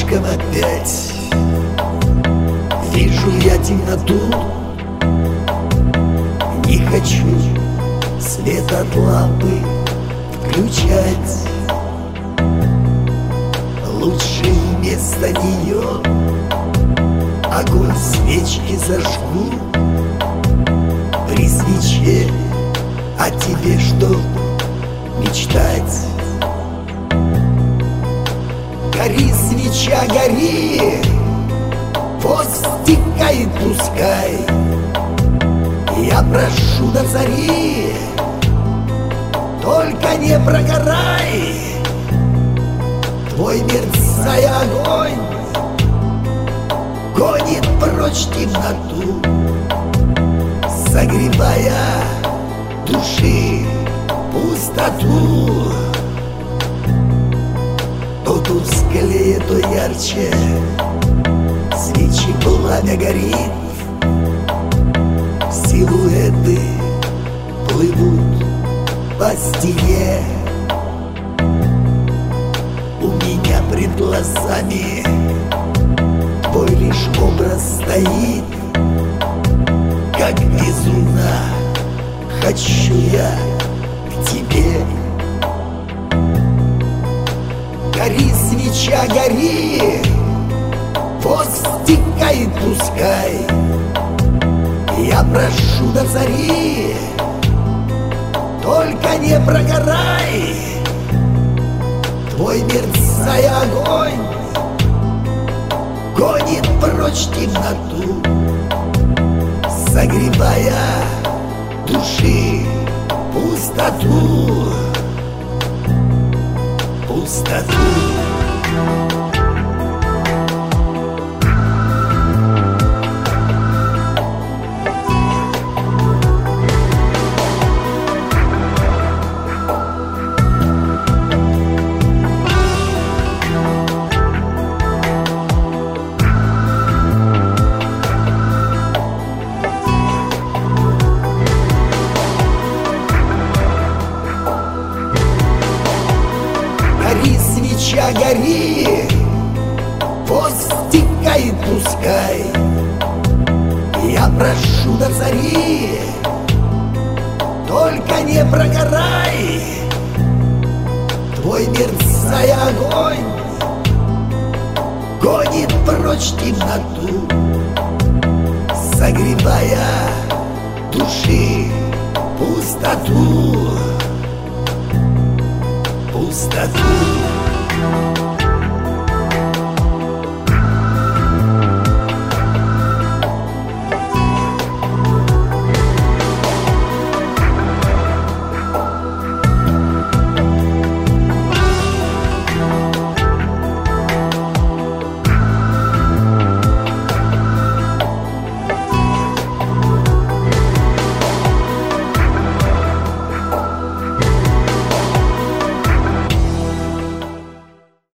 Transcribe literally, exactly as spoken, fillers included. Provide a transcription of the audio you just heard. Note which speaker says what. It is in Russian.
Speaker 1: окошком опять вижу я темноту. Не хочу свет от лампы включать, лучше вместо нее огонь свечки зажгу. При свече о тебе что мечтать. Гори, свеча, гори, вот стекает пускай. Я прошу до зари, только не прогорай. Твой мерцая огонь гонит прочь темноту, согревая души пустоту. То тусклее, то ярче свечи пламя горит. Силуэты плывут по стене. У меня пред глазами твой лишь образ стоит. Как безумно хочу я к тебе. Гори, свеча, гори, вот стекает пускай. Я прошу до зари, только не прогорай. Твой мерцая огонь гонит прочь темноту, согревая души пустоту. Пустоту. Гори, свеча, гори, вот стекает пускай. Я прошу до зари, только не прогорай. Твой мерцая огонь гонит прочь темноту, согревая души пустоту. Пустоту.